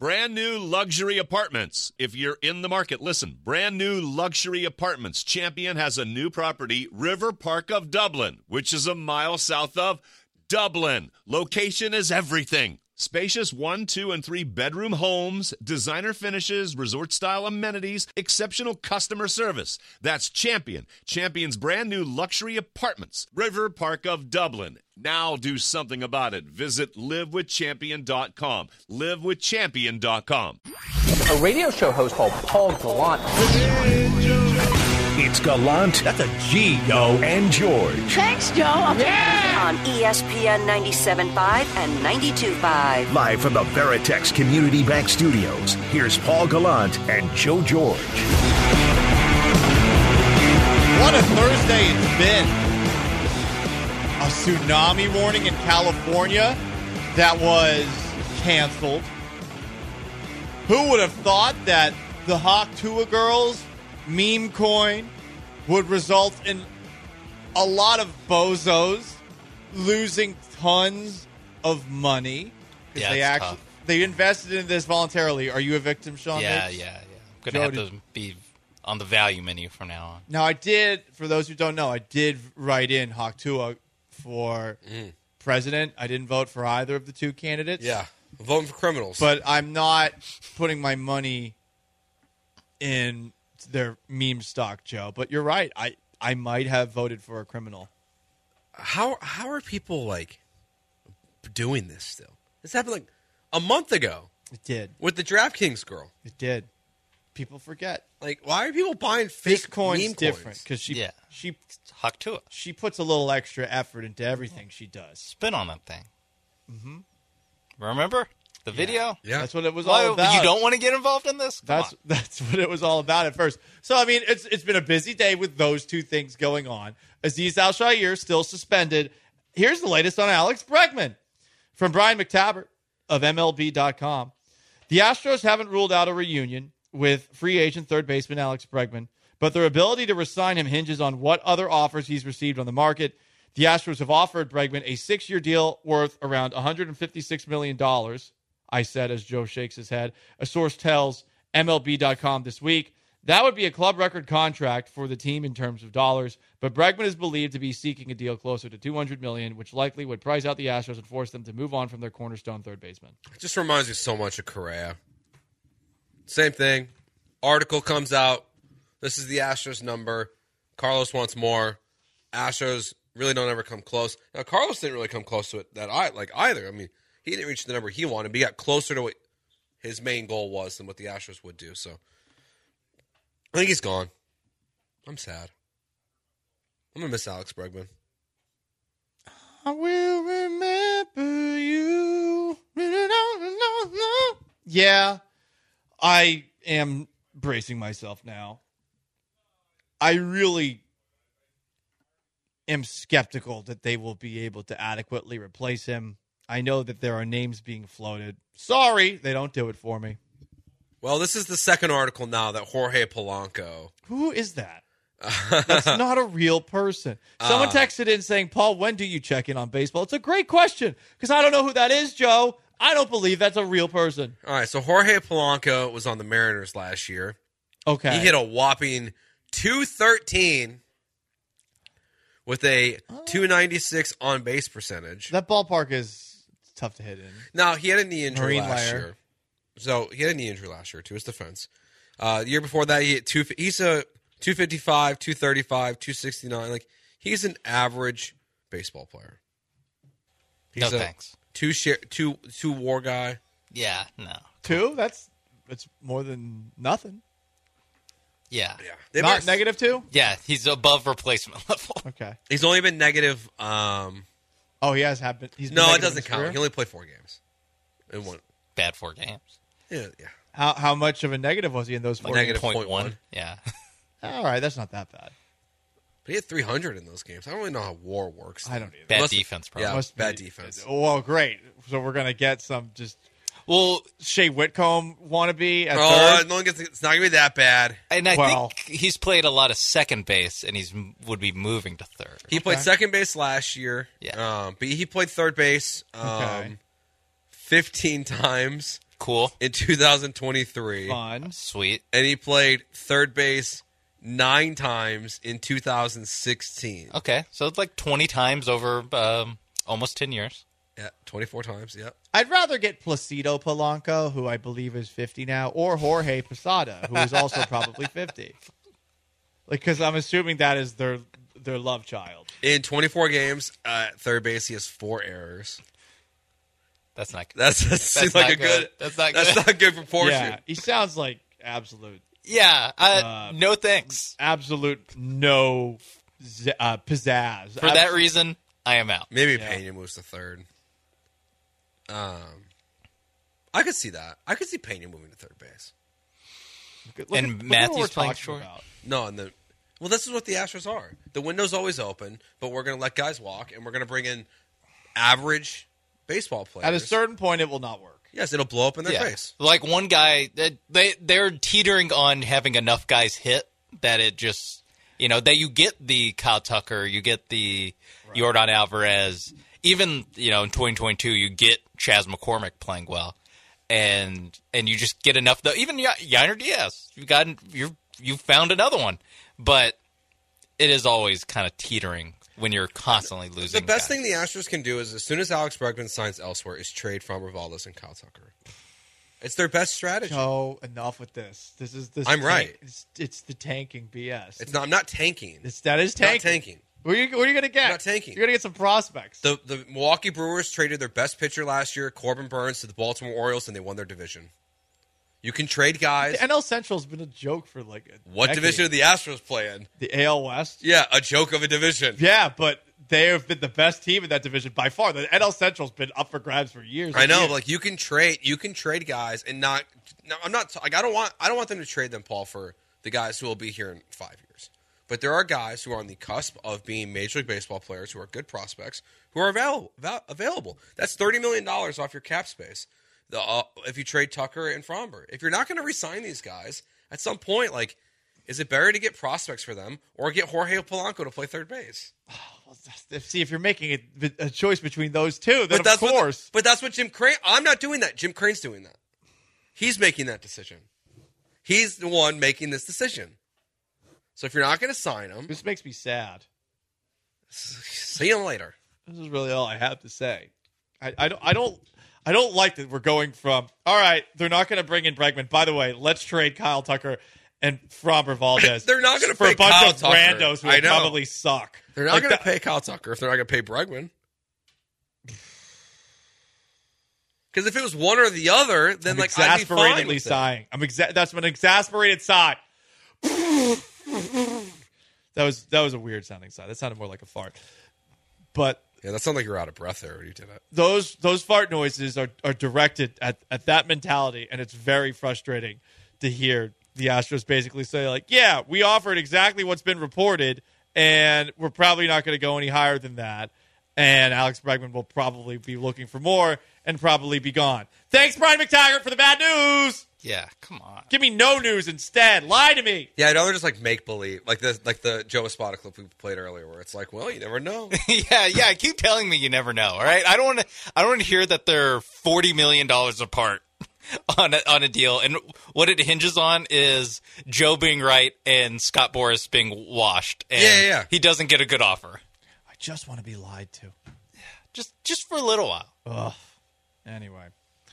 Brand new luxury apartments. If you're in the market, listen. Brand new luxury apartments. Champion has a new property, River Park of Dublin, which is a mile south of Dublin. Location is everything. Spacious 1, 2, and 3 bedroom homes, designer finishes, resort-style amenities, exceptional customer service. That's Champion. Champion's brand new luxury apartments, River Park of Dublin. Now do something about it. Visit livewithchampion.com. Livewithchampion.com. A radio show host called Paul Gallant. It's Gallant. That's a G, yo, and George. Thanks, Joe. On ESPN 97.5 and 92.5. Live from the Veritex Community Bank Studios, here's Paul Gallant and Joe George. What a Thursday it's been. A tsunami warning in California that was canceled. Who would have thought that the Hawk Tuah girls meme coin would result in a lot of bozos losing tons of money? Yeah, they invested in this voluntarily. Are you a victim, Sean? Yeah. Hicks? I'm going to have to be on the value menu from now on. Now, I did, for those who don't know, I did write in Hawk Tuah for president. I didn't vote for either of the two candidates. Yeah, I'm voting for criminals. But I'm not putting my money in their meme stock, Joe. But you're right. I might have voted for a criminal. How are people, like, doing this still? This happened, like, a month ago. It did. With the DraftKings girl. It did. People forget. Like, why are people buying fake This coin's meme different coins? because she Hawk Tuah. She puts a little extra effort into everything she does. Spin on that thing. Mm-hmm. Remember the video? Yeah. That's what it was all about. You don't want to get involved in this? That's what it was all about at first. So, I mean, it's been a busy day with those two things going on. Aziz Al-Shaair still suspended. Here's the latest on Alex Bregman. From Brian McTabbert of MLB.com. The Astros haven't ruled out a reunion with free agent third baseman Alex Bregman, but their ability to re-sign him hinges on what other offers he's received on the market. The Astros have offered Bregman a 6-year deal worth around $156 million, I said as Joe shakes his head. A source tells MLB.com this week. That would be a club record contract for the team in terms of dollars, but Bregman is believed to be seeking a deal closer to $200 million, which likely would price out the Astros and force them to move on from their cornerstone third baseman. It just reminds me so much of Correa. Same thing. Article comes out. This is the Astros number. Carlos wants more. Astros really don't ever come close. Now, Carlos didn't really come close to it either. I mean, he didn't reach the number he wanted, but he got closer to what his main goal was than what the Astros would do. So I think he's gone. I'm sad. I'm going to miss Alex Bregman. I will remember you. Yeah, I am bracing myself now. I really am skeptical that they will be able to adequately replace him. I know that there are names being floated. Sorry, they don't do it for me. Well, this is the second article now that Jorge Polanco. Who is that? That's not a real person. Someone texted in saying, Paul, when do you check in on baseball? It's a great question because I don't know who that is, Joe. I don't believe that's a real person. All right, so Jorge Polanco was on the Mariners last year. Okay. He hit a whopping .213 with a .296 on-base percentage. That ballpark is tough to hit in. Now, he had a knee injury Marine last Layer. year. So, he had a knee injury last year, to his defense. The year before that, he's a 255, 235, 269. Like, he's an average baseball player. He's thanks. Two WAR guy. Yeah, no. 2? That's more than nothing. Yeah. Not -2? Yeah, he's above replacement level. Okay. He's only been negative. Oh, he has happened. He's been No, it negative in doesn't his count. career? He only played 4 games. In one. Bad 4 games. Yeah. How much of a negative was he in those 4 Negative games? .1. Yeah. All right, that's not that bad. But he had 300 in those games. I don't really know how WAR works. I don't either. Bad defense, probably. Yeah, Must bad be- defense. Well, great. So we're going to get some just Well, Shea Whitcomb wannabe at Oh, third. it's not going to be that bad. and I Well- think he's played a lot of second base, and would be moving to third. He played second base last year. Yeah. But he played third base Okay. 15 times. Cool. in 2023. Fun. Sweet. And he played third base 9 times in 2016. Okay, so it's like 20 times over almost 10 years. Yeah, 24 times. Yeah. I'd rather get Placido Polanco, who I believe is 50 now, or Jorge Posada, who is also probably 50. Because I'm assuming that is their love child. In 24 games at third base, he has 4 errors. That's not good. That seems like not a good. That's not good. That's not good proportion. Yeah, he sounds like absolute no thanks. absolute no pizzazz. For that reason, I am out. Maybe Pena moves to third. I could see that. I could see Pena moving to third base. And Matthews playing short. No, well, this is what the Astros are. The window's always open, but we're going to let guys walk, and we're going to bring in average baseball players. At a certain point, it will not work. Yes, it'll blow up in their face. Like one guy, they're teetering on having enough guys hit that it just, that you get the Kyle Tucker, you get the Yordan Alvarez. Even, in 2022, you get Chas McCormick playing well. And you just get enough, though. Even Yainer Diaz, you've found another one. But it is always kind of teetering when you're constantly losing. The best guys. thing the Astros can do is, as soon as Alex Bregman signs elsewhere, is trade Framber Valdez and Kyle Tucker. It's their best strategy. So enough with this. I'm right. It's the tanking BS. It's not. I'm not tanking. That is tanking. Not tanking. What are you going to get? Not tanking. You're going to get some prospects. The Milwaukee Brewers traded their best pitcher last year, Corbin Burns, to the Baltimore Orioles, and they won their division. You can trade guys. The NL Central's been a joke for like a What decade. division are the Astros play in? The AL West? Yeah, a joke of a division. Yeah, but they have been the best team in that division by far. The NL Central's been up for grabs for years. I know, years. like you can trade guys and not. No, I'm not. Like I don't want them to trade them, Paul, for the guys who will be here in 5 years. But there are guys who are on the cusp of being Major League Baseball players who are good prospects who are available. That's $30 million off your cap space. If you trade Tucker and Framber, if you're not going to re-sign these guys, at some point, like, is it better to get prospects for them or get Jorge Polanco to play third base? See, if you're making a choice between those two, then But of course. but that's what Jim Crane. I'm not doing that. Jim Crane's doing that. He's making that decision. He's the one making this decision. So if you're not going to sign him, This makes me sad. see him later. This is really all I have to say. I don't like that we're going from, all right, they're not going to bring in Bregman. By the way, let's trade Kyle Tucker and Framber Valdez. They're not gonna for pay a bunch Kyle of Tucker. randos who I will know. probably suck. They're not Like going to that- pay Kyle Tucker if they're not going to pay Bregman. Because if it was one or the other, then I'm like I'd be fine exasperatedly with it. sighing. That's an exasperated sigh. That was a weird sounding sigh. That sounded more like a fart. But Yeah, that sounded like you were out of breath there when you did it. those fart noises are directed at that mentality, and it's very frustrating to hear the Astros basically say, like, yeah, we offered exactly what's been reported, and we're probably not going to go any higher than that. And Alex Bregman will probably be looking for more and probably be gone. Thanks, Brian McTaggart, for the bad news. Yeah, come on. Give me no news instead. Lie to me. Yeah, I'd rather just like make believe, like the Joe Espada clip we played earlier, where it's like, well, you never know. yeah. Keep telling me you never know. All right, I don't want to hear that they're $40 million apart on a deal, and what it hinges on is Joe being right and Scott Boras being washed. And Yeah. He doesn't get a good offer. I just want to be lied to. Just for a little while. Ugh. Anyway.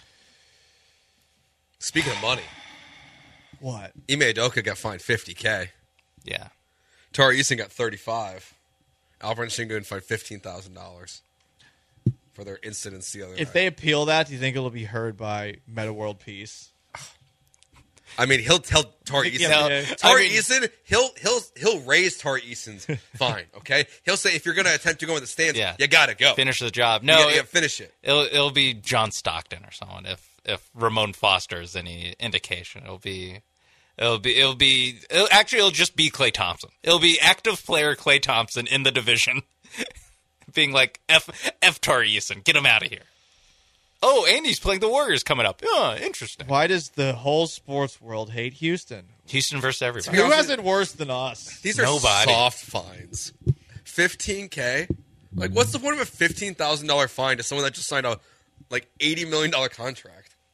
Speaking of money, What? Ime Udoka got fined $50K. Yeah. Tari Eason got $35,000. Alvin Shingun fined $15,000 for their incidents the other night. If they appeal that, do you think it'll be heard by Meta World Peace? I mean, he'll tell Tari Eason. Yeah. Tari Eason, he'll raise Tari Eason's fine. Okay, he'll say if you're going to attempt to go in the stands, you got to go. Finish the job. You No, gotta finish it. It'll be John Stockton or someone. If Ramon Foster is any indication, it'll just be Klay Thompson. It'll be active player Klay Thompson in the division, being like F Tari Eason, get him out of here. Oh, and he's playing the Warriors coming up. Oh, interesting. Why does the whole sports world hate Houston? Houston versus everybody. Who has it worse than us? These are Nobody. soft fines. $15K. Like, what's the point of a $15,000 fine to someone that just signed a $80 million contract?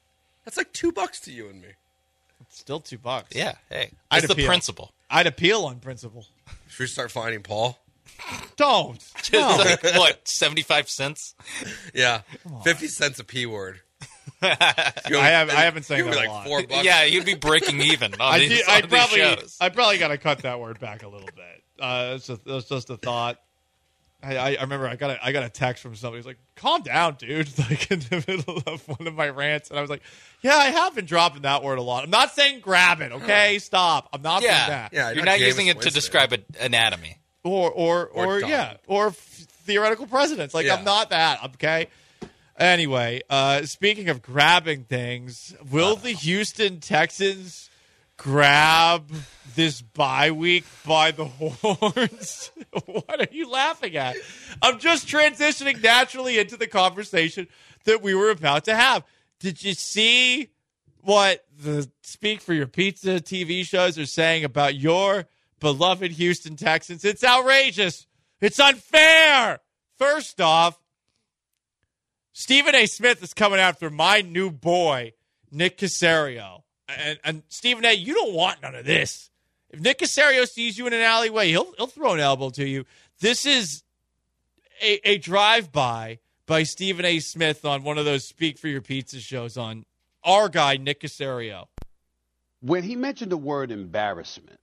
That's like $2 to you and me. It's still $2. Yeah, hey, I'd it's the appeal. principle. I'd appeal on principle. Should we start finding Paul? Don't. Just No. like, what, 75 cents? Yeah, 50 cents a P word. I haven't been saying You'd be that a like lot. $4. Yeah, you'd be breaking even on these shows. I probably got to cut that word back a little bit. That's just a thought. I remember I got a text from somebody who's like, "Calm down, dude!" Like in the middle of one of my rants, and I was like, "Yeah, I have been dropping that word a lot. I'm not saying grab it, okay? Stop. I'm not doing that. Yeah, You're not using it to describe anatomy. Or theoretical precedents. Like I'm not that, okay." Anyway, speaking of grabbing things, will the Houston Texans grab this bye week by the horns? What are you laughing at? I'm just transitioning naturally into the conversation that we were about to have. Did you see what the Speak for Your Pizza TV shows are saying about your beloved Houston Texans? It's outrageous. It's unfair. First off, Stephen A. Smith is coming after my new boy, Nick Caserio. And Stephen A., you don't want none of this. If Nick Caserio sees you in an alleyway, he'll throw an elbow to you. This is a drive-by by Stephen A. Smith on one of those Speak for Your Pizza shows on our guy, Nick Caserio. When he mentioned the word embarrassment,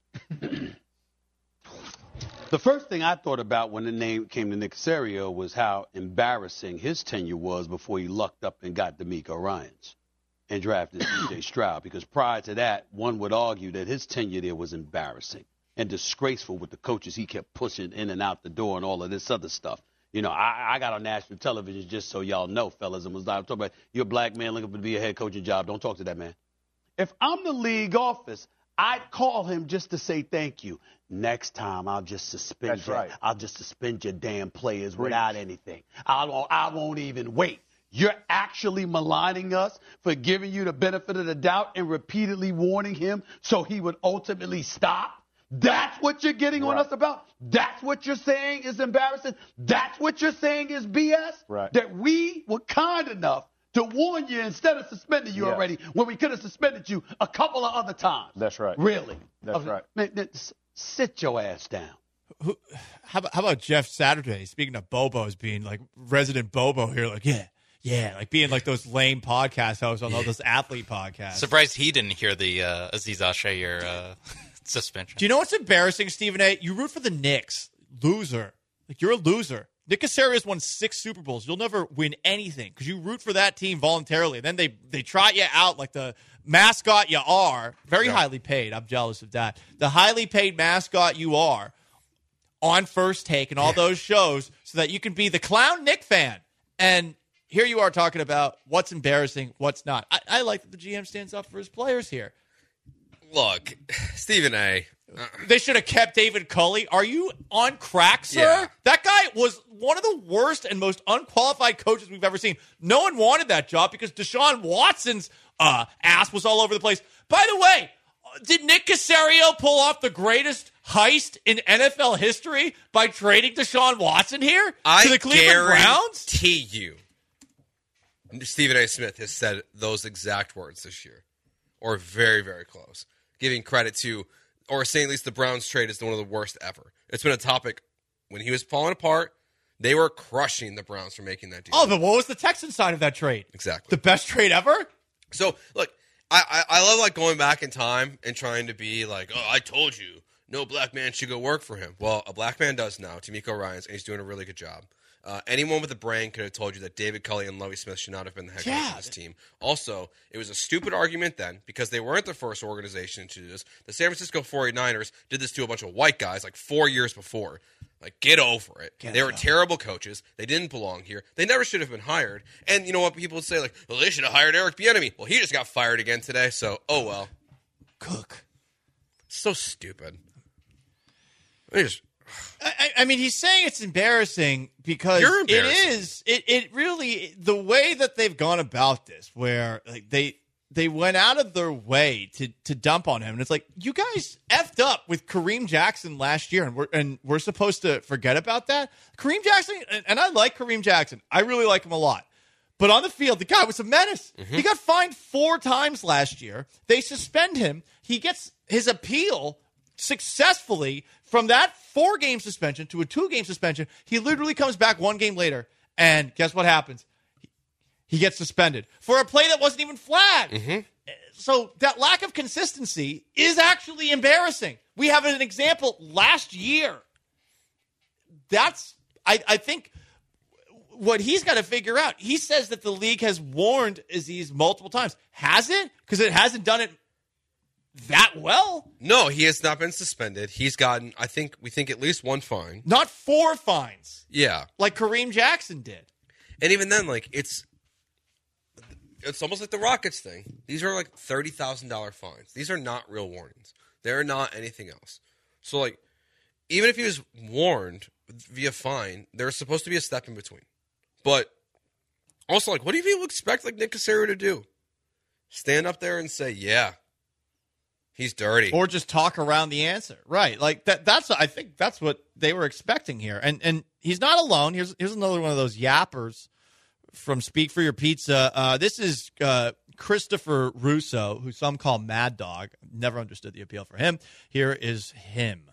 the first thing I thought about when the name came to Nick Caserio was how embarrassing his tenure was before he lucked up and got D'Amico Ryans and drafted C.J. Stroud. Because prior to that, one would argue that his tenure there was embarrassing and disgraceful with the coaches he kept pushing in and out the door and all of this other stuff. You know, I got on national television, just so y'all know, fellas, and was like, I'm talking about you're a black man looking to be a head coaching job. Don't talk to that man. If I'm the league office, I'd call him just to say thank you. Next time, I'll just suspend That's right. I'll just suspend your damn players without anything. I won't even wait. You're actually maligning us for giving you the benefit of the doubt and repeatedly warning him so he would ultimately stop. That's what you're getting on us about? That's what you're saying is embarrassing? That's what you're saying is BS? Right. That we were kind enough to warn you instead of suspending you already when we could have suspended you a couple of other times. That's right. Really? That's right. Man, sit your ass down. How about Jeff Saturday? Speaking of Bobos being like resident Bobo here, like, yeah, like being like those lame podcast hosts on all those athlete podcasts. Surprised he didn't hear the Aziz Al-Shaair suspension. Do you know what's embarrassing, Stephen A.? You root for the Knicks. Loser. Like, you're a loser. Nick Caserio's won 6 Super Bowls. You'll never win anything because you root for that team voluntarily. Then they trot you out like the mascot you are. Very highly paid. I'm jealous of that. The highly paid mascot you are on First Take and all those shows so that you can be the clown Nick fan. And here you are talking about what's embarrassing, what's not. I like that the GM stands up for his players here. Look, Stephen A. They should have kept David Culley. Are you on crack, sir? Yeah. That guy was one of the worst and most unqualified coaches we've ever seen. No one wanted that job because Deshaun Watson's ass was all over the place. By the way, did Nick Caserio pull off the greatest heist in NFL history by trading Deshaun Watson here to the Cleveland Browns? I guarantee you, Stephen A. Smith has said those exact words this year, or very, very close, giving credit to, or saying at least the Browns trade is one of the worst ever. It's been a topic when he was falling apart. They were crushing the Browns for making that deal. Oh, but what was the Texans side of that trade? Exactly. The best trade ever? So, look, I love like going back in time and trying to be like, oh, I told you, no black man should go work for him. Well, a black man does now, D'Amico Ryans, and he's doing a really good job. Anyone with a brain could have told you that David Culley and Lovie Smith should not have been the head coach of this team. Also, it was a stupid argument then because they weren't the first organization to do this. The San Francisco 49ers did this to a bunch of white guys like 4 years before. Like, get over it. They were terrible coaches. They didn't belong here. They never should have been hired. And you know what? People would say, like, well, they should have hired Eric Bieniemy. Well, he just got fired again today, so oh well. Cook. So stupid. I mean, he's saying it's embarrassing because it is. It really, the way that they've gone about this, where like they went out of their way to dump on him, and it's like, you guys effed up with Kareem Jackson last year, and we're supposed to forget about that. Kareem Jackson, and I like Kareem Jackson. I really like him a lot. But on the field, the guy was a menace. He got fined 4 times last year. They suspend him. He gets his appeal successfully from that 4-game suspension to a 2-game suspension. He literally comes back 1 game later, and guess what happens? He gets suspended for a play that wasn't even flagged. So that lack of consistency is actually embarrassing. We have an example last year. That's, I think, what he's got to figure out. He says that the league has warned Azeez multiple times. Has it? Because it hasn't done it that well. No, he has not been suspended. He's gotten, we think at least 1 fine. Not 4 fines. Yeah. Like Kareem Jackson did. And even then, like, it's almost like the Rockets thing. These are like $30,000 fines. These are not real warnings. They're not anything else. So, like, even if he was warned via fine, there's supposed to be a step in between. But also, like, what do people expect, like, Nick Caserio to do? Stand up there and say, yeah, he's dirty. Or just talk around the answer. Right. Like, that's I think that's what they were expecting here. And he's not alone. Here's another one of those yappers from Speak for Your Pizza. This is Christopher Russo, who some call Mad Dog. Never understood the appeal for him. Here is him.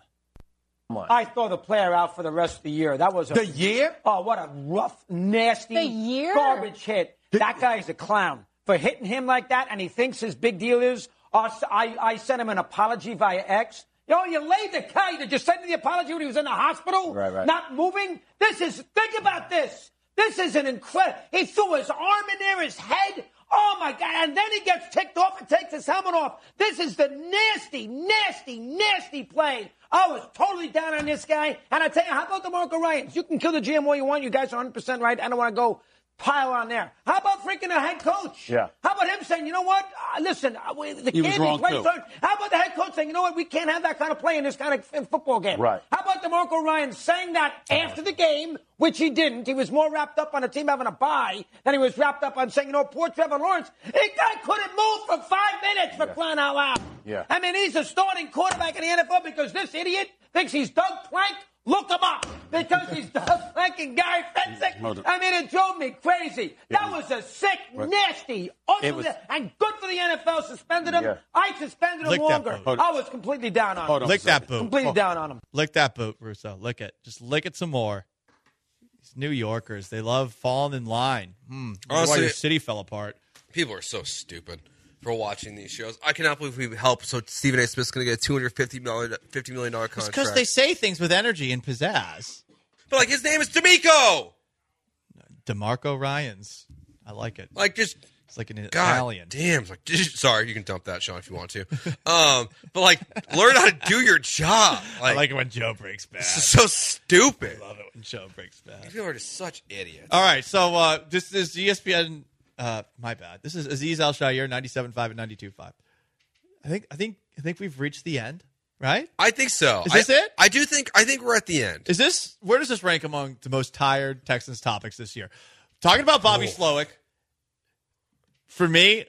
I throw the player out for the rest of the year. That was the year? Oh, what a rough, nasty, garbage hit. That guy's a clown for hitting him like that, and he thinks his big deal is. I sent him an apology via X. Yo, you laid the guy. Did you send him the apology when he was in the hospital? Right. Not moving. Think about this. This is an incredible. He threw his arm in there, his head. Oh, my God. And then he gets ticked off and takes his helmet off. This is the nasty, nasty, nasty play. I was totally down on this guy. And I tell you, how about DeMarco Ryans? You can kill the GM all you want. You guys are 100% right. I don't want to go pile on there. How about freaking the head coach? Yeah. How about him saying, you know what? Listen, the He was kid wrong, plays too. third. How about the head coach saying, you know what? We can't have that kind of play in this kind of football game. Right. How about DeMarco Ryans saying that after the game, which he didn't? He was more wrapped up on the team having a bye than he was wrapped up on saying, you know, poor Trevor Lawrence. The guy couldn't move for 5 minutes for crying out loud. Yeah. I mean, he's a starting quarterback in the NFL because this idiot thinks he's Doug Plank. Look him up because he's Doug Plank and Gary Fensick. I mean, it drove me crazy. That was a sick, nasty, ugly, and good for the NFL. Suspended him. Yeah. I suspended him Lick that longer. boot. I was completely down on him. Lick that boot. Completely down on him. Lick that boot, Russo. Lick it. Just lick it some more. These New Yorkers, they love falling in line. That's why Honestly, your city fell apart. People are so stupid for watching these shows. I cannot believe we helped. So Stephen A. Smith's going to get a $250 million contract. It's because they say things with energy and pizzazz. But, like, his name is D'Amico. DeMarco Ryans. I like it. Like, just It's like an God Italian. damn. It's like, sorry, you can dump that, Sean, if you want to. But, like, learn how to do your job. I like it when Joe breaks bad. This is so stupid. I love it when Joe breaks bad. People are just such idiots. All right, so this is ESPN. My bad. This is Azeez Al-Shaair, 97.5 and 92.5. I think we've reached the end, right? I think so. Is this it? I think we're at the end. Is this where does this rank among the most tired Texans topics this year? Talking about Bobby Slowick. For me,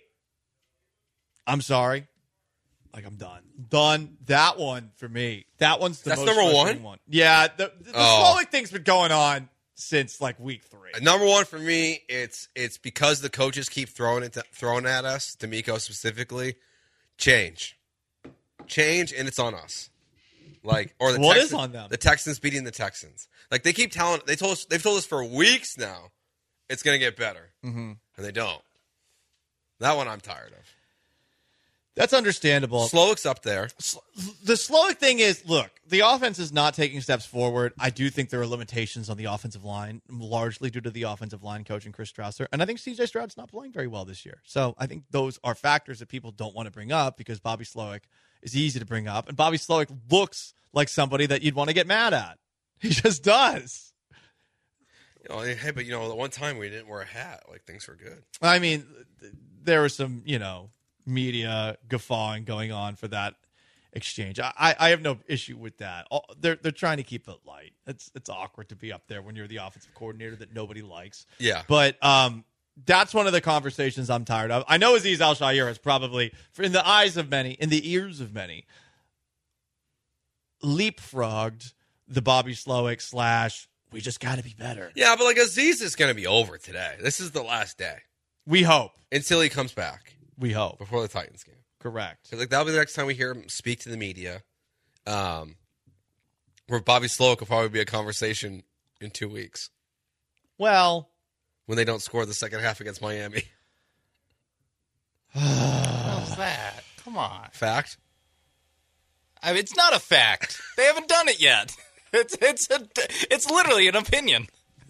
I'm sorry. Like, I'm done. Done. That one for me. That one's the That's most number frustrating one. Yeah, the Slowick thing's been going on since like week 3. Number one for me, it's because the coaches keep throwing at us, D'Amico specifically. Change, and it's on us. Like, or the What Texans, is on them? The Texans beating the Texans. Like, they keep telling. They've told us for weeks now, it's going to get better, and they don't. That one I'm tired of. That's understandable. Slowick's up there. The Slowick thing is, look, the offense is not taking steps forward. I do think there are limitations on the offensive line, largely due to the offensive line coach and Chris Strausser. And I think C.J. Stroud's not playing very well this year. So I think those are factors that people don't want to bring up because Bobby Slowick is easy to bring up. And Bobby Slowick looks like somebody that you'd want to get mad at. He just does. You know, hey, but the one time we didn't wear a hat, like, things were good. I mean, there was some, media guffawing going on for that exchange. I have no issue with that. They're trying to keep it light. It's awkward to be up there when you're the offensive coordinator that nobody likes. Yeah. But that's one of the conversations I'm tired of. I know Azeez Al-Shaair has probably, in the eyes of many, in the ears of many, leapfrogged the Bobby Slowick / We just got to be better. Yeah, but like Aziz is going to be over today. This is the last day. We hope. Until he comes back. We hope. Before the Titans game. Correct. Because like that'll be the next time we hear him speak to the media. Where Bobby Slowick will probably be a conversation in 2 weeks. Well, when they don't score the second half against Miami. How's that? Come on. Fact? I mean, it's not a fact. They haven't done it yet. It's literally an opinion.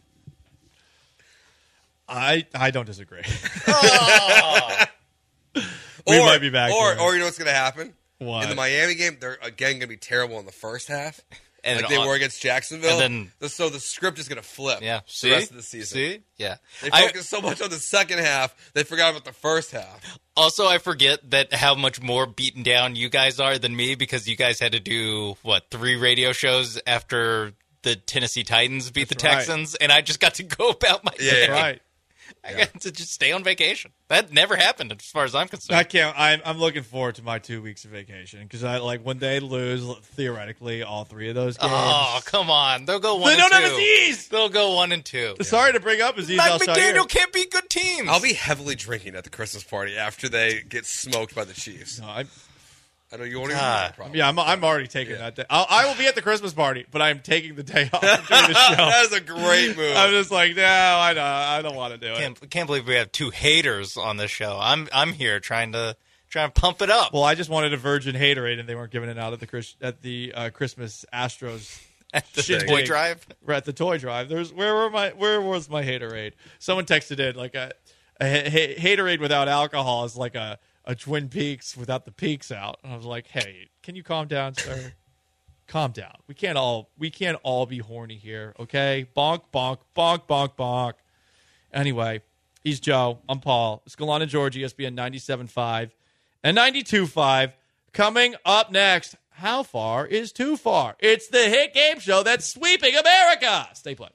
I don't disagree. Oh. We might be back. Or you know what's going to happen? What? In the Miami game, they're again going to be terrible in the first half. And like they were against Jacksonville. And then, so the script is going to flip the rest of the season. See? Yeah. They focused so much on the second half, they forgot about the first half. Also, I forget that how much more beaten down you guys are than me because you guys had to do, 3 radio shows after the Tennessee Titans beat the Texans, and I just got to go about my day. That's right. I got to just stay on vacation. That never happened as far as I'm concerned. I can't. I'm looking forward to my 2 weeks of vacation because when they lose theoretically all 3 of those games. Oh, come on! They'll go 1 They and 2. don't have Aziz. They'll go 1 and 2. Sorry to bring up Aziz Mike Al-Shaair. McDaniel can't beat good teams. I'll be heavily drinking at the Christmas party after they get smoked by the Chiefs. No, I know you won't even know the problem. Yeah, I'm already taking that day. I will be at the Christmas party, but I'm taking the day off during the show. That is a great move. I'm just like, no, I don't want to do it. Can't believe we have 2 haters on this show. I'm here trying to pump it up. Well, I just wanted a Virgin Haterade, and they weren't giving it out at the Christmas Astros at the toy drive. We're at the toy drive. Where was my Haterade? Someone texted in like a Haterade without alcohol is like a Twin Peaks without the peaks out. And I was like, hey, can you calm down, sir? Calm down. We can't all be horny here, okay? Bonk, bonk, bonk, bonk, bonk. Anyway, he's Joe. I'm Paul. It's Gallant and George, ESPN 97.5 and 92.5. Coming up next, how far is too far? It's the hit game show that's sweeping America. Stay put.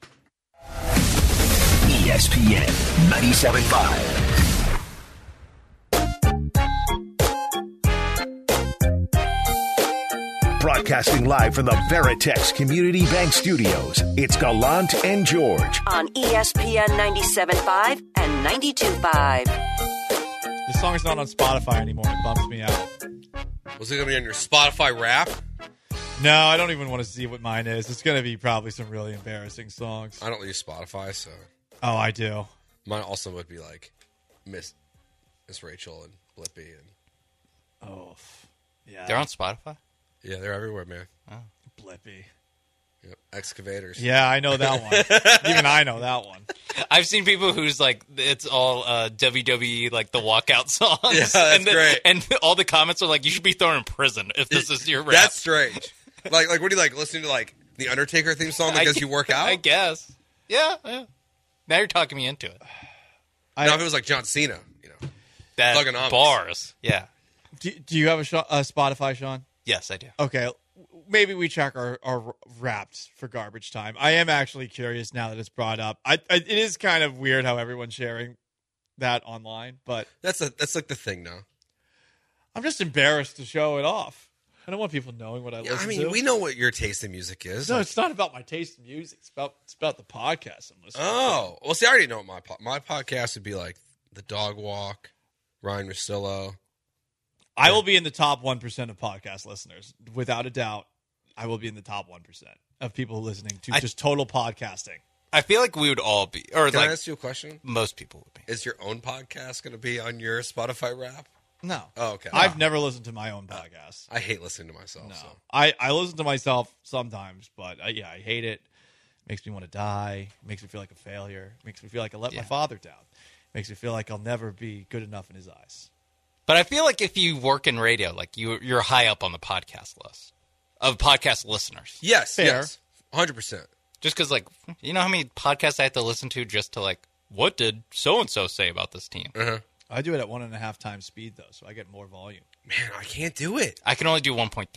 ESPN 97.5. Broadcasting live from the Veritex Community Bank Studios, it's Gallant and George. On ESPN 97.5 and 92.5. This song is not on Spotify anymore. It bums me out. Was it going to be on your Spotify rap? No, I don't even want to see what mine is. It's going to be probably some really embarrassing songs. I don't use Spotify, so. Oh, I do. Mine also would be like Miss Rachel and Blippi. Oh, yeah. They're on Spotify? Yeah, they're everywhere, man. Oh. Blippi. Yep. Excavators. Yeah, I know that one. Even I know that one. I've seen people who's like, it's all WWE, like the walkout songs. Yeah, that's great. And all the comments are like, you should be thrown in prison if this is your rap. That's strange. Like, what do you like? Listening to like the Undertaker theme song that gets you work out? I guess. Yeah. Now you're talking me into it. Now if it was like John Cena, that bars. Yeah. Do you have a Spotify, Sean? Yes, I do. Okay. Maybe we check our wraps for garbage time. I am actually curious now that it's brought up. It is kind of weird how everyone's sharing that online, but that's like the thing now. I'm just embarrassed to show it off. I don't want people knowing what I listen to. I mean, we know what your taste in music is. No, it's not about my taste in music. It's about the podcast I'm listening to. Oh, well, see, I already know what my podcast would be like. The Dog Walk, Ryan Russillo. I will be in the top 1% of podcast listeners. Without a doubt, I will be in the top 1% of people listening to just total podcasting. I feel like we would all be. Or Can like I ask you a question? Most people would be. Is your own podcast going to be on your Spotify rap? No. Oh, okay. I've never listened to my own podcast. I hate listening to myself. No. So. I listen to myself sometimes, but I hate it. Makes me want to die. Makes me feel like a failure. Makes me feel like I let my father down. Makes me feel like I'll never be good enough in his eyes. But I feel like if you work in radio, like you're high up on the podcast list of podcast listeners. Yes, fair. Yes, 100%. Just because, like, you know how many podcasts I have to listen to just to, like, what did so-and-so say about this team? Uh-huh. I do it at 1.5 times speed, though, so I get more volume. Man, I can't do it. I can only do 1.3.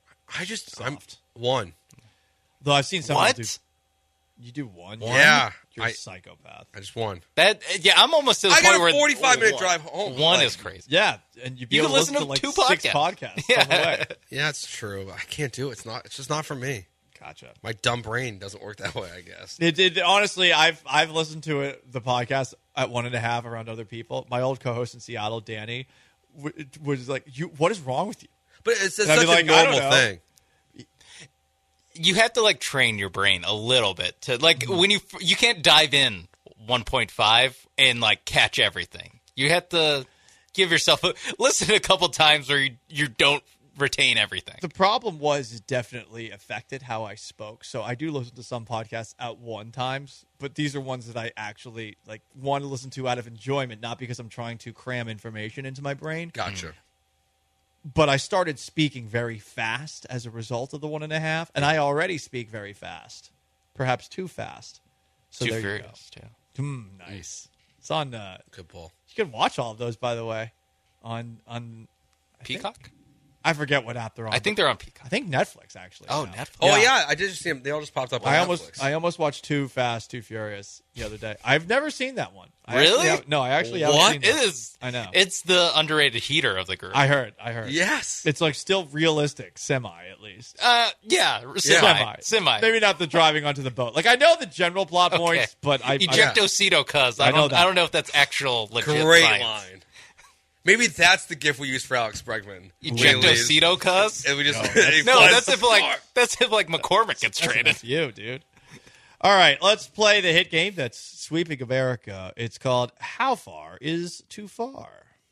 I'm 1. Though I've seen some What? do. You do 1? Yeah. You're a psychopath. I just won. I'm almost to the I point got where a 45-minute drive home. One Like, is crazy. Yeah, and you'd be You able can to listen to like 2 6 podcasts. Yeah. on the way. Yeah, it's true. I can't do it. It's just not for me. Gotcha. My dumb brain doesn't work that way, I guess. Honestly, I've listened to the podcast at 1.5 around other people. My old co-host in Seattle, Danny, was like, "What is wrong with you?" But it's And such I'd be a like, "I don't normal know." thing. You have to like train your brain a little bit to like when you can't dive in 1.5 and like catch everything. You have to give yourself listen a couple times where you don't retain everything. The problem was it definitely affected how I spoke. So I do listen to some podcasts at one times, but these are ones that I actually like want to listen to out of enjoyment, not because I'm trying to cram information into my brain. Gotcha. But I started speaking very fast as a result of the 1.5, and I already speak very fast, perhaps too fast. So Too there furious, you go. Nice. It's on. Good pull. You can watch all of those, by the way, on Peacock? I forget what app they're on. I think they're on Peacock. I think Netflix actually. Oh, now. Netflix. Oh, yeah. I did just see them. They all just popped up on Netflix. I almost watched Too Fast, Too Furious the other day. I've never seen that one. Really? I actually haven't What? seen It that. is. I know. It's the underrated heater of the group. I heard. Yes. It's like still realistic, semi at least. Yeah, semi. Maybe not the driving onto the boat. Like I know the general plot Okay. points, but Ejectocito, cuz. I know that. I don't know if that's actual legit Great science. line. Maybe that's the gift we use for Alex Bregman. Ejectocito, cuz? And we just No, that's if like McCormick gets traded. That's you, dude. All right, let's play the hit game that's sweeping America. It's called How Far Is Too Far?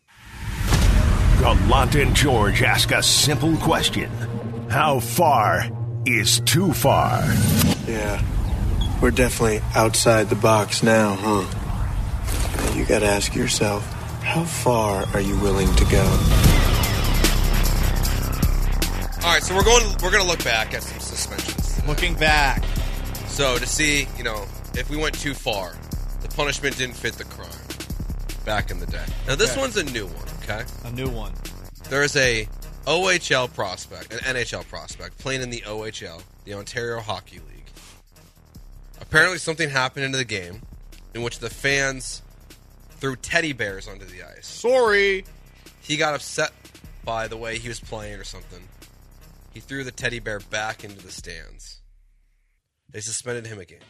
Gallant and George ask a simple question. How far is too far? Yeah, we're definitely outside the box now, huh? Now you gotta ask yourself, how far are you willing to go? All right, so we're going to look back at some suspensions. Looking back. So to see, if we went too far, the punishment didn't fit the crime back in the day. Now this one's a new one, okay? A new one. There is a OHL prospect, an NHL prospect, playing in the OHL, the Ontario Hockey League. Apparently something happened into the game in which the fans threw teddy bears onto the ice. Sorry. He got upset by the way he was playing or something. He threw the teddy bear back into the stands. They suspended him again.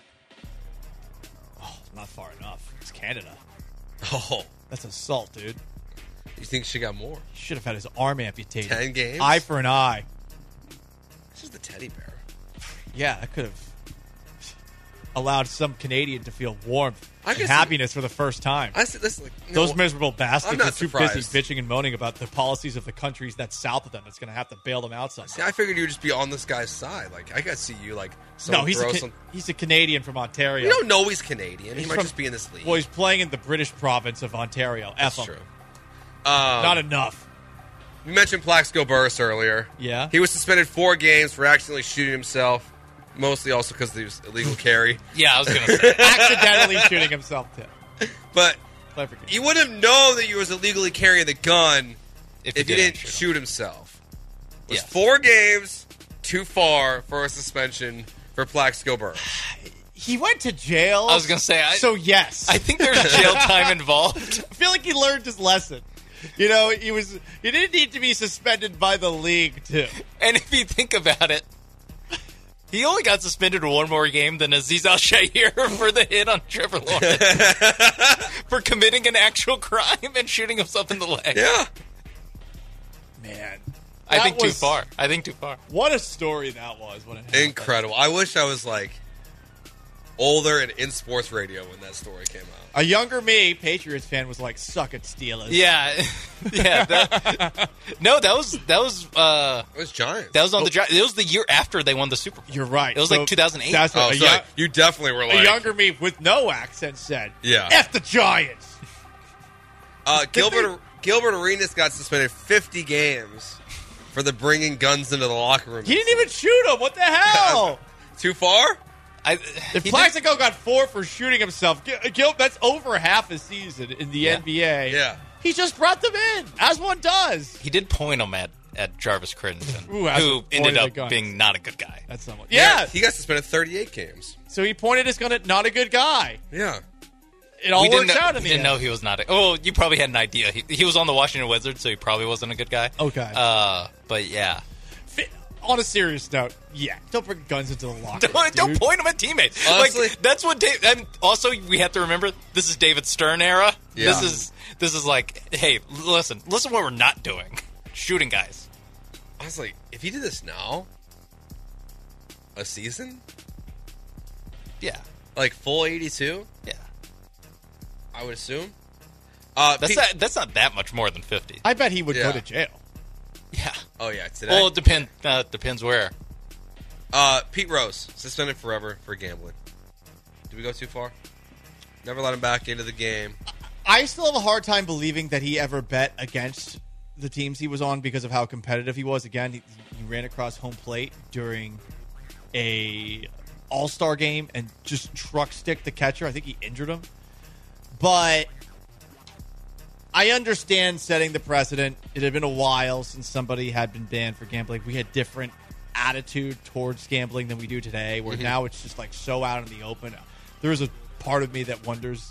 Oh, not far enough. It's Canada. Oh. That's assault, dude. You think she got more? He should have had his arm amputated. 10 games? Eye for an eye. This is the teddy bear. Yeah, that could have allowed some Canadian to feel warmth I and guess happiness for the first time. Those miserable bastards I'm not are too surprised. busy bitching and moaning about the policies of the countries that's south of them that's going to have to bail them out somehow. See, I figured you would just be on this guy's side. Like, I could see you, like, No, he's throw a, some... he's a Canadian from Ontario. We don't know he's Canadian. He He's might from- just be in this league. Well, he's playing in the British province of Ontario. That's F him. true. Not enough. We mentioned Plaxico Burris earlier. Yeah. He was suspended 4 games for accidentally shooting himself, mostly also because he was illegal carry. Yeah, I was going to say. Accidentally shooting himself, too. But Clever game. you wouldn't have known that he was illegally carrying the gun If if he he didn't didn't shoot himself. It was Yes. 4 games too far for a suspension for Plaxico Burris. He went to jail. I was going to say. So, yes. I think there's jail time involved. I feel like he learned his lesson. You know, he didn't need to be suspended by the league, too. And if you think about it, he only got suspended 1 more game than Aziz Al-Shahir for the hit on Trevor Lawrence for committing an actual crime and shooting himself in the leg. Yeah. Man. I That think too was- far. I think too far. What a story that was. When it happened. Incredible. I wish I was, like, older and in sports radio when that story came out. A younger me, Patriots fan, was like, suck it, Steelers. Yeah. Yeah. That was It was Giants. that was on the Giants. It was the year after they won the Super Bowl. You're right. It was So like 2008. That's what Oh, so you definitely were like... a younger me with no accent said, Yeah. F the Giants. Gilbert Arenas got suspended 50 games for the bringing guns into the locker room. He didn't even shoot him. What the hell? Too far? If Plaxico got 4 for shooting himself, that's over half a season in the NBA. Yeah. He just brought them in, as one does. He did point him at Jarvis Crittenton, Ooh, that's who what ended pointed up the gun. being not a good guy. That's someone. Yeah. He got suspended 38 games. So he pointed his gun at not a good guy. Yeah. It all We works didn't, out in the didn't end. know he was not. You probably had an idea. He was on the Washington Wizards, so he probably wasn't a good guy. Okay. But yeah, on a serious note, yeah, don't bring guns into the locker room. Don't point them at teammates. Honestly, like that's what. And also, we have to remember this is David Stern era. Yeah. This is like, hey, listen what we're not doing. Shooting guys. Honestly, if he did this now, a season, Yeah, like full 82, yeah. I would assume. That's not that much more than 50. I bet he would Yeah. go to jail. Yeah. Oh yeah, today. Well, it depends where. Pete Rose suspended forever for gambling. Did we go too far? Never let him back into the game. I still have a hard time believing that he ever bet against the teams he was on because of how competitive he was. Again, he ran across home plate during a All-Star game and just truck stick the catcher. I think he injured him. But I understand setting the precedent. It had been a while since somebody had been banned for gambling. We had different attitude towards gambling than we do today, where now it's just like so out in the open. There's a part of me that wonders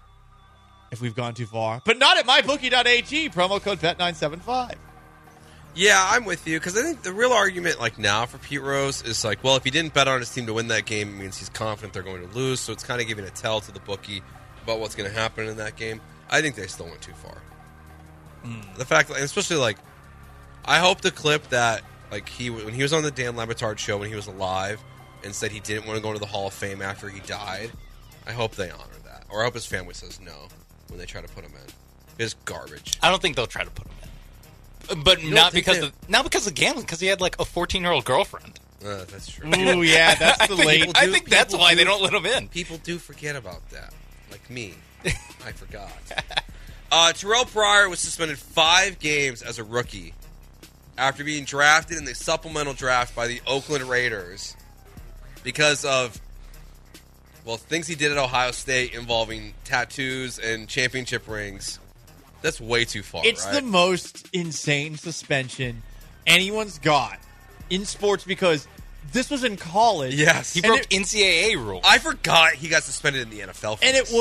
if we've gone too far. But not at mybookie.ag. Promo code BET975. Yeah, I'm with you, because I think the real argument like now for Pete Rose is like, well, if he didn't bet on his team to win that game, it means he's confident they're going to lose, so it's kind of giving a tell to the bookie about what's going to happen in that game. I think they still went too far. The fact, and especially like, I hope the clip that like when he was on the Dan Le Batard show when he was alive and said he didn't want to go into the Hall of Fame after he died, I hope they honor that, or I hope his family says no when they try to put him in. It's garbage. I don't think they'll try to put him in, but not because of gambling. Because he had like a 14-year-old girlfriend. That's true. Ooh, yeah, that's the late. I think that's why they don't let him in. People do forget about that, like me. I forgot. Terrell Pryor was suspended 5 games as a rookie after being drafted in the supplemental draft by the Oakland Raiders because of, well, things he did at Ohio State involving tattoos and championship rings. That's way too far, It's right? the most insane suspension anyone's got in sports because this was in college. Yes. He broke NCAA rules. I forgot he got suspended in the NFL for And this.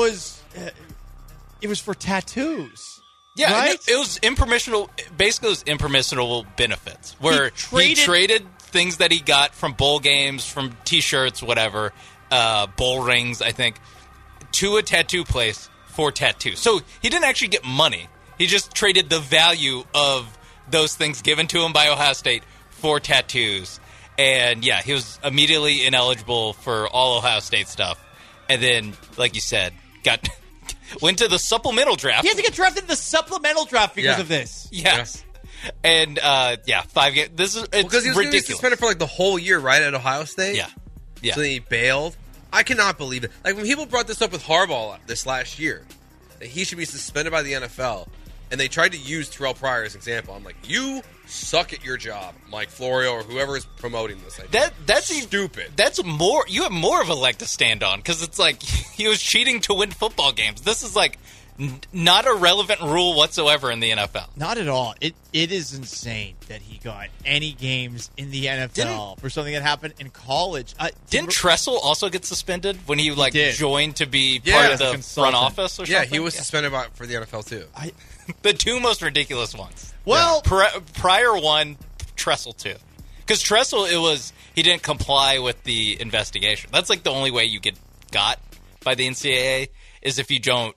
it was for tattoos. Yeah, right? it was impermissible. Basically, it was impermissible benefits where he traded things that he got from bowl games, from T-shirts, whatever, bowl rings, I think, to a tattoo place for tattoos. So he didn't actually get money. He just traded the value of those things given to him by Ohio State for tattoos. And yeah, he was immediately ineligible for all Ohio State stuff. And then, like you said, went to the supplemental draft. He had to get drafted in the supplemental draft because of this. Yes. Yeah. And 5 games. This is because he was ridiculous. suspended for like the whole year, right, at Ohio State. Yeah. So then he bailed. I cannot believe it. Like when people brought this up with Harbaugh this last year, that he should be suspended by the NFL, and they tried to use Terrell Pryor as an example. I'm like, you suck at your job, Mike Florio or whoever is promoting this. That's stupid. That's more. You have more of a leg to stand on because it's like he was cheating to win football games. This is like not a relevant rule whatsoever in the NFL. Not at all. It is insane that he got any games in the NFL for something that happened in college. Didn't Tressel also get suspended when he joined to be Yeah, part as of a the consultant. front office or something? Yeah, he was suspended for the NFL too. The two most ridiculous ones. Well, Pryor one, Tressel two. Because Tressel, he didn't comply with the investigation. That's like the only way you get got by the NCAA is if you don't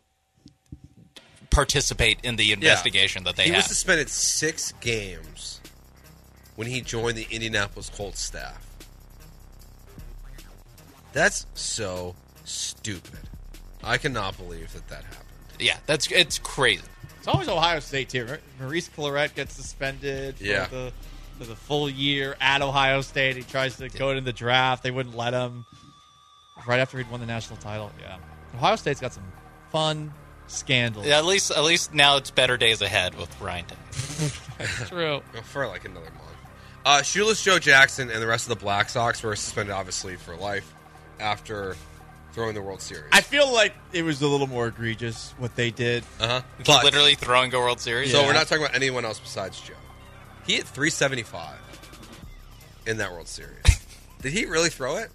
participate in the investigation that they He have. was suspended 6 games when he joined the Indianapolis Colts staff. That's so stupid. I cannot believe that happened. Yeah, it's crazy. It's always Ohio State too. Right? Maurice Clarett gets suspended for the full year at Ohio State. He tries to go in the draft. They wouldn't let him. Right after he'd won the national title. Yeah, Ohio State's got some fun scandals. Yeah, at least now it's better days ahead with Ryan Day. True. For like another month. Shoeless Joe Jackson and the rest of the Black Sox were suspended, obviously, for life after throwing the World Series. I feel like it was a little more egregious what they did. But literally throwing a World Series. So we're not talking about anyone else besides Joe. He hit 375 in that World Series. Did he really throw it?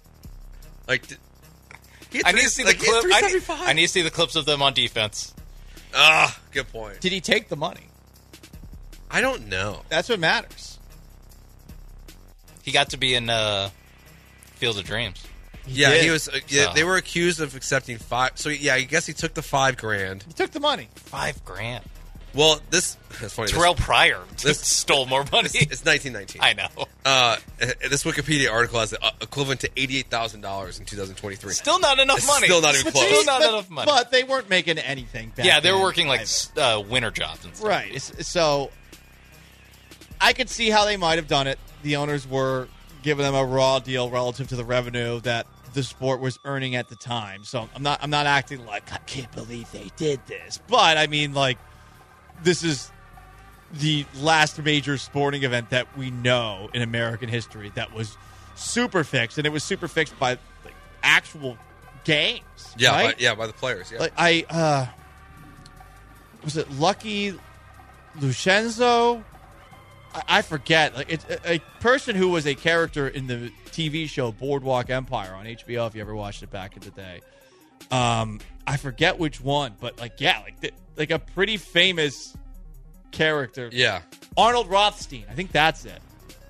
I need to see the clip. I need to see the clips of them on defense. Good point. Did he take the money? I don't know. That's what matters. He got to be in Field of Dreams. Yeah, did. he was. So- They were accused of accepting $5. So yeah, I guess he took the $5,000. He took the money. $5,000. Well, that's funny. Terrell Pryor this- stole more money. It's 1919. I know. This Wikipedia article has equivalent to $88,000 in 2023. Still not enough It's money. still not even close. Still not enough money. But they weren't making anything back Yeah, they were then working like either. winter jobs and stuff. Right. So I could see how they might have done it. The owners were giving them a raw deal relative to the revenue that the sport was earning at the time. So I'm not acting like I can't believe they did this. But I mean, like, this is the last major sporting event that we know in American history that was super fixed, and it was super fixed by like, actual games. Yeah, right? by the players. Yeah. Like was it Lucky Lucenzo? I forget. Like it's a person who was a character in the TV show Boardwalk Empire on HBO. If you ever watched it back in the day, I forget which one, but like a pretty famous character. Yeah. Arnold Rothstein. I think that's it.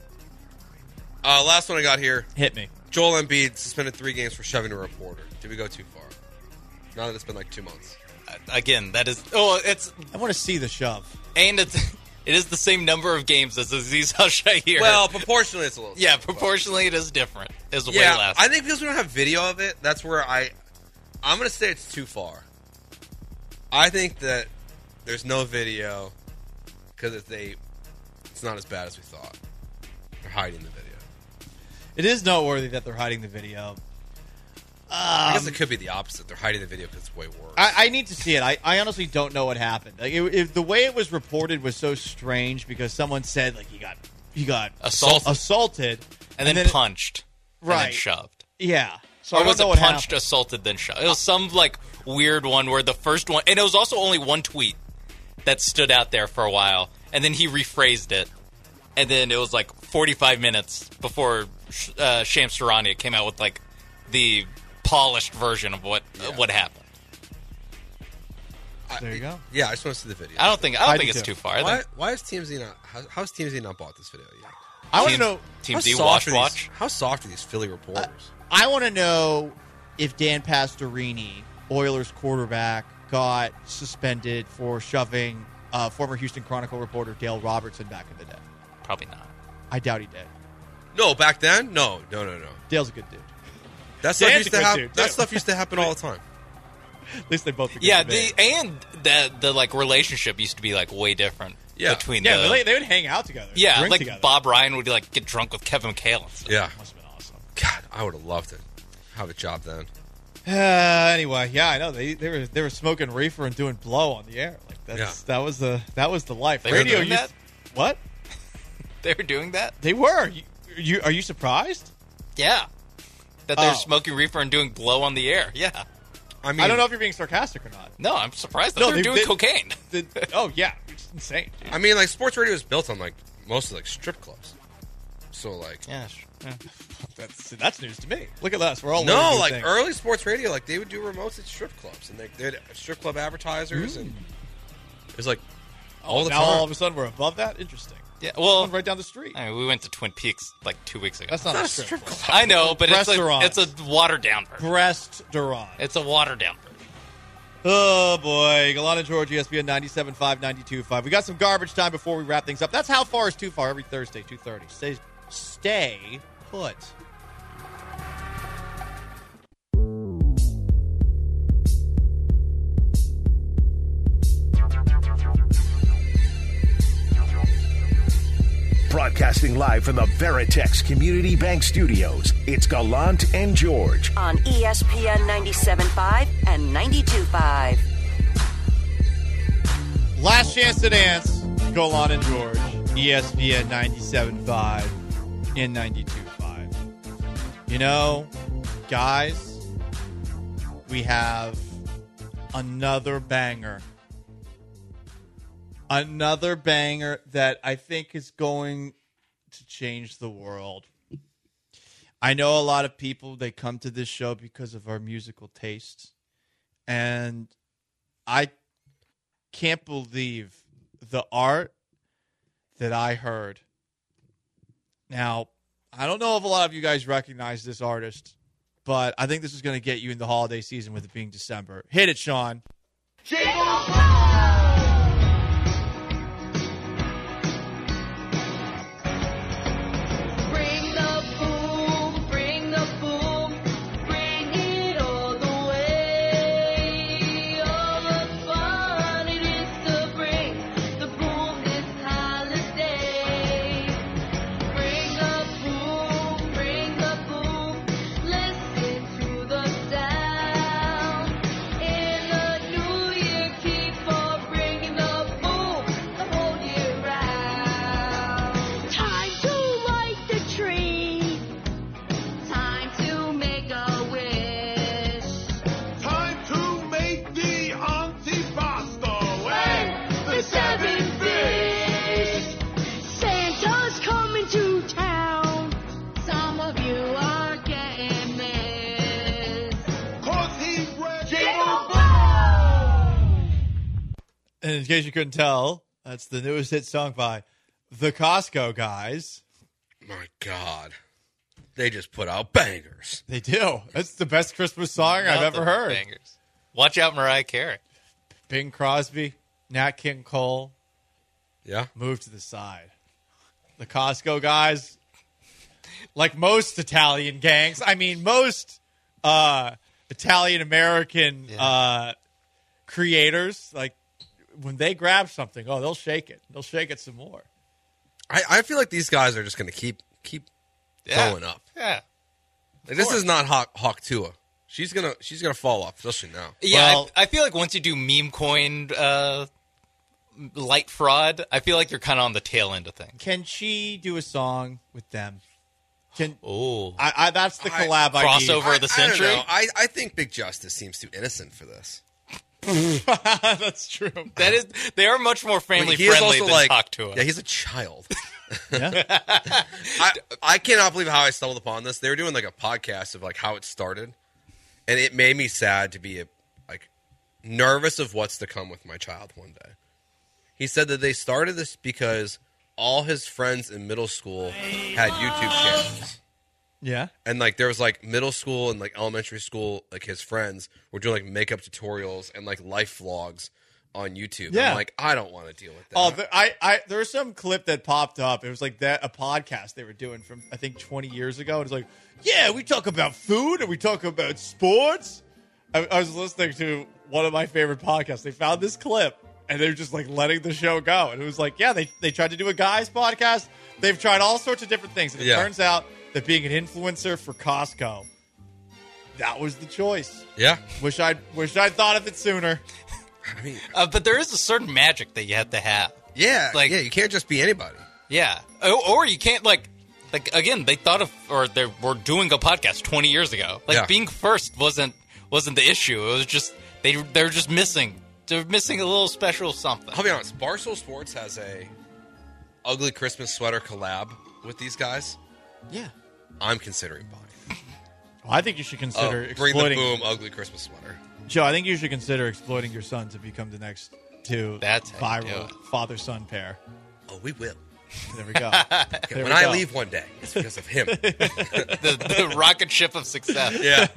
Last one I got here. Hit me. Joel Embiid suspended 3 games for shoving a reporter. Did we go too far? Now that it's been like 2 months. Again, that is. Oh, it's. I want to see the shove. And it is the same number of games as Aziz Al-Shahir. Well, proportionally, it's a little. Yeah, proportionally, it is different. It's way Yeah, less. I think because we don't have video of it, that's where I'm going to say it's too far. I think that there's no video because it's not as bad as we thought. They're hiding the video. It is noteworthy that they're hiding the video. I guess it could be the opposite. They're hiding the video because it's way worse. I need to see it. I honestly don't know what happened. Like the way it was reported was so strange because someone said like he got assaulted and then punched, and right? then shoved. Yeah. So Or I don't was know it what punched, happened. assaulted, then shoved? It was some like weird one where the first one, and it was also only one tweet that stood out there for a while, and then he rephrased it, and then it was like 45 minutes before Shams Charania came out with like the polished version of what happened. There you go. Yeah, I just want to see the video. I don't think it's too far. Why is TMZ not? How's TMZ not bought this video yet? I want to know. TMZ watch. How soft are these Philly reporters? I want to know if Dan Pastorini, Oilers quarterback, got suspended for shoving former Houston Chronicle reporter Dale Robertson back in the day. Probably not. I doubt he did. No, back then, no. Dale's a good dude. That stuff Dan's used a to good happen. dude, That too. stuff used to happen all the time. At least they both. Are good Yeah, to me. the like relationship used to be like way different. Yeah. between Yeah, the, but they would hang out together. yeah, drink like together. Bob Ryan would like get drunk with Kevin McHale and stuff. Yeah. Must have been awesome. God, I would have loved to have a job then. Anyway, yeah, I know they were smoking reefer and doing blow on the air. Like that was the life. They were Radio doing used that? What? They were doing that. They were. You are you surprised? Yeah, that they're Oh. smoking reefer and doing blow on the air. Yeah. I mean, I don't know if you're being sarcastic or not. No, I'm surprised that No, they're doing cocaine. Oh yeah, it's insane. Dude. I mean, like sports radio is built on like mostly like strip clubs. So like, Yeah. That's news to me. Look at us. We're all no, learning new like things. early sports radio, like they would do remotes at strip clubs, and they had strip club advertisers, and it was like all the now time. all of a sudden we're above that. Interesting. Yeah. Well, Right down the street. I mean, we went to Twin Peaks like 2 weeks ago. That's not a strip club. I know, but Restaurant. it's a watered down version. Restaurant. It's a watered down version. Oh, boy. Galana George, ESPN 97.5, 92.5. We got some garbage time before we wrap things up. That's How Far is Too Far every Thursday, 2:30. Stay put. Broadcasting live from the Veritex Community Bank Studios, it's Gallant and George. On ESPN 97.5 and 92.5. Last chance to dance. Galana and George, ESPN 97.5 and 92.5. You know, guys, we have another banger. Another banger that I think is going to change the world. I know a lot of people, they come to this show because of our musical tastes. And I can't believe the art that I heard. Now, I don't know if a lot of you guys recognize this artist, but I think this is going to get you in the holiday season with it being December. Hit it, Sean. And in case you couldn't tell, that's the newest hit song by the Costco Guys. My God. They just put out bangers. They do. That's the best Christmas song I've ever heard. Bangers. Watch out, Mariah Carey. Bing Crosby, Nat King Cole. Yeah. Move to the side. The Costco Guys, like most Italian gangs, most Italian-American creators, like, when they grab something, they'll shake it. They'll shake it some more. I feel like these guys are just going to keep going up. Yeah. Like, this is not Hawk Tua. She's gonna fall off, especially now. Yeah, well, I feel like once you do meme coin light fraud, I feel like you're kind of on the tail end of things. Can she do a song with them? That's the collab crossover of the century. I don't know. I think Big Justice seems too innocent for this. That's true. They are much more family friendly than Hawk Tua. Yeah, he's a child. Yeah. I cannot believe how I stumbled upon this. They were doing like a podcast of like how it started, and it made me sad to be nervous of what's to come with my child one day. He said that they started this because all his friends in middle school had YouTube channels. Yeah. And like there was like middle school and like elementary school, like his friends were doing like makeup tutorials and like life vlogs on YouTube. Yeah. I'm like, I don't want to deal with that. There was some clip that popped up. It was like a podcast they were doing from I think 20 years ago. And it's like, yeah, we talk about food and we talk about sports. I was listening to one of my favorite podcasts. They found this clip and they're just like letting the show go. And it was like, yeah, they tried to do a guys podcast. They've tried all sorts of different things. And it turns out that being an influencer for Costco, that was the choice. Yeah. Wish I'd thought of it sooner. I mean, but there is a certain magic that you have to have. Yeah. You can't just be anybody. Yeah. Or you can't like again, they thought of, or they were doing a podcast 20 years ago. Being first wasn't the issue. It was just, they're just missing. They're missing a little special something. I'll be honest. Barstool Sports has a ugly Christmas sweater collab with these guys. Yeah. I'm considering buying. Well, I think you should consider Bring exploiting. the boom ugly Christmas sweater. Joe, I think you should consider exploiting your son to become the next That's viral father-son pair. Oh, we will. There we go. When I leave one day, it's because of him. the rocket ship of success. Yeah.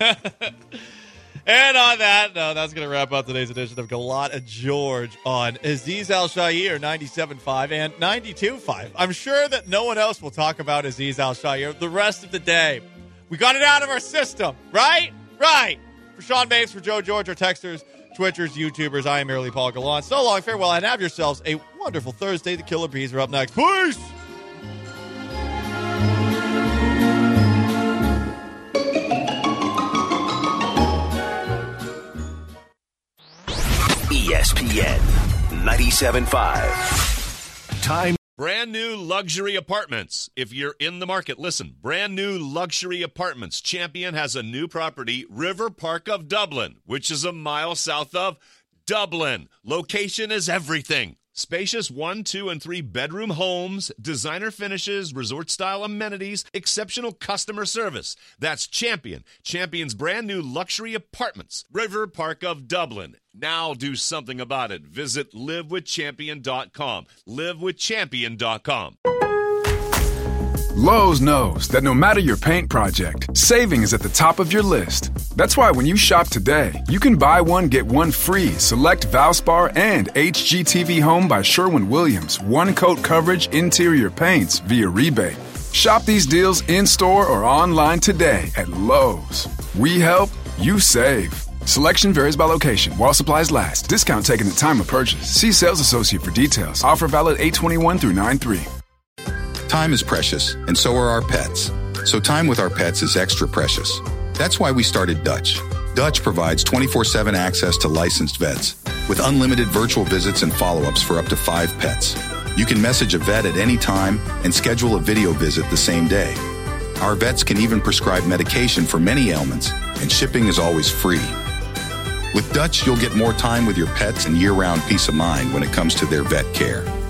And on that, that's going to wrap up today's edition of Gallant and George on Aziz Al-Shaair 97.5 and 92.5. I'm sure that no one else will talk about Aziz Al-Shaair the rest of the day. We got it out of our system, right? Right. For Sean Mapes, for Joe George, our texters, Twitchers, YouTubers, I am merely Paul Gallant. So long, farewell, and have yourselves a wonderful Thursday. The Killer Bees are up next. Peace! ESPN 97.5. Time. Brand new luxury apartments. If you're in the market, listen. Brand new luxury apartments. Champion has a new property, River Park of Dublin, which is a mile south of Dublin. Location is everything. Spacious 1, 2, and 3 bedroom homes, designer finishes, resort-style amenities, exceptional customer service. That's Champion. Champion's brand new luxury apartments, River Park of Dublin. Now do something about it. Visit livewithchampion.com. Livewithchampion.com. Lowe's knows that no matter your paint project, saving is at the top of your list. That's why when you shop today, you can buy one, get one free select Valspar and HGTV Home by Sherwin-Williams one-coat coverage interior paints via rebate. Shop these deals in-store or online today at Lowe's. We help, you save. Selection varies by location. While supplies last. Discount taken at time of purchase. See sales associate for details. Offer valid 8/21 through 9/3. Time is precious, and so are our pets. So time with our pets is extra precious. That's why we started Dutch. Dutch provides 24/7 access to licensed vets with unlimited virtual visits and follow-ups for up to 5 pets. You can message a vet at any time and schedule a video visit the same day. Our vets can even prescribe medication for many ailments, and shipping is always free. With Dutch, you'll get more time with your pets and year-round peace of mind when it comes to their vet care.